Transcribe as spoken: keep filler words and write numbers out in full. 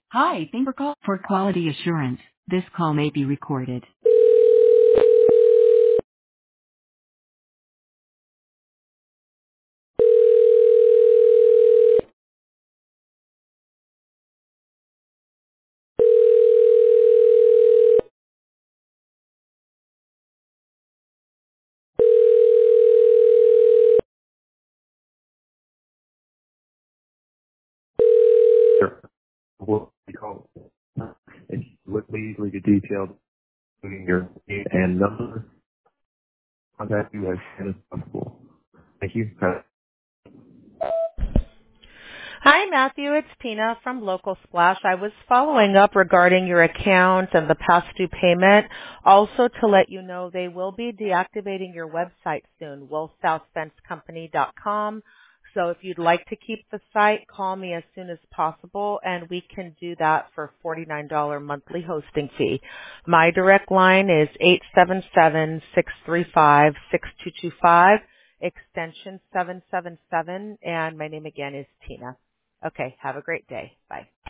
Hi, thank for call. For quality assurance, this call may be recorded. Sure. What we call and with please leave your details, including your name and number. Contact you as soon as possible. Thank you. Uh, Hi, Matthew. It's Tina from Local Splash. I was following up regarding your account and the past due payment. Also to let you know they will be deactivating your website soon, will south fence company dot com. So if you'd like to keep the site, call me as soon as possible and we can do that for forty-nine dollars monthly hosting fee. My direct line is eight seven seven, six three five, six two two five, extension seven seven seven, and my name again is Tina. Okay, have a great day. Bye.